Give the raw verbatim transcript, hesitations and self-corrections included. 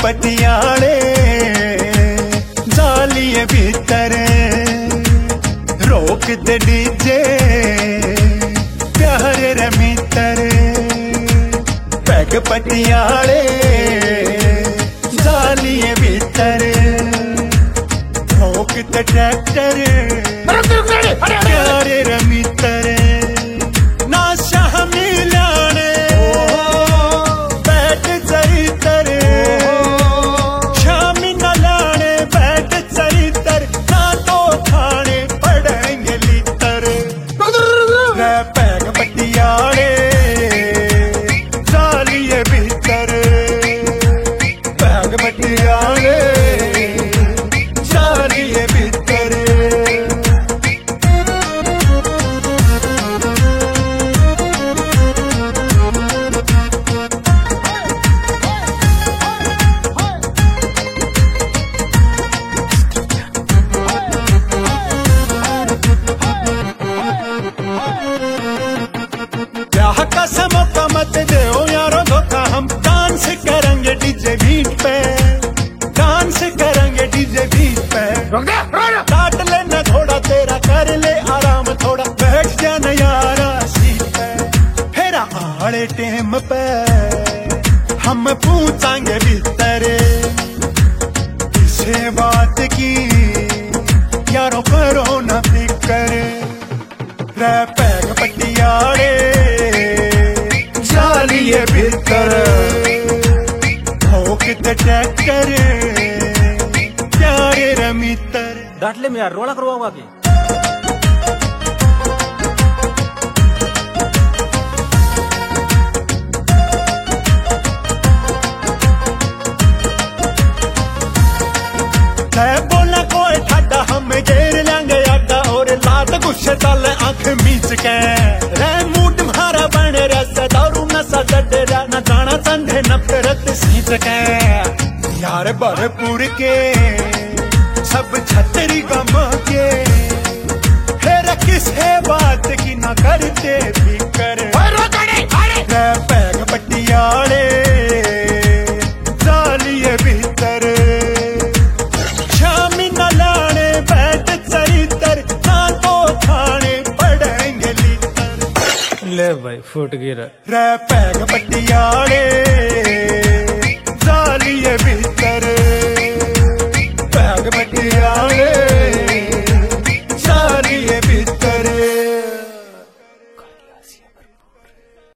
पटियाले जालिए भीतर रोक दे डीजे प्यारे रमीतर पैग पटियाले जालिए भीतर रोक दे ट्रैक्टर प्यारे रमीतर ना शाह मिलाने बैठ चरितर शामी न लाने बैठ चरितर ना तो खाने पड़ेंगे लीतर पैग पटियाले जालिए भीतर पैग पटियाले जालिए भीतर कसमों का मत दो यारो धोखा हम डांस करेंगे डीजे बीट पे डांस करेंगे डीजे बीट पे काट लेना थोड़ा तेरा कर ले आराम थोड़ा बैठ जाना यारा सीट पे फिर आड़े टेम पे हम पूछेंगे भीतर किसे बात की यारो करो न फिकर रे पैग पटियाले जालिए भीतर ठोक दे ट्रैक्टर प्यारे रमीतर दाटले में यार रोला करवाऊंगा की बोला कोई ठाडा हम घेर लेंगे आडा और लात गुस्से तल आंख मीच के रे मूड मारा बने रस दारू नशा डरा न जाना संधे नफरत सीत के यार भरपूर के सब छतरी गम के फिर किसे बात की न करते फिकर रे पैग पटियाले जालिए भीतर शामी न लाने बैठ चरितर ना तो खाने पड़ेंगे लीतर ले भाई फुट गिरा रे पैग पटियाले जालिए भीतर पैग पटियाले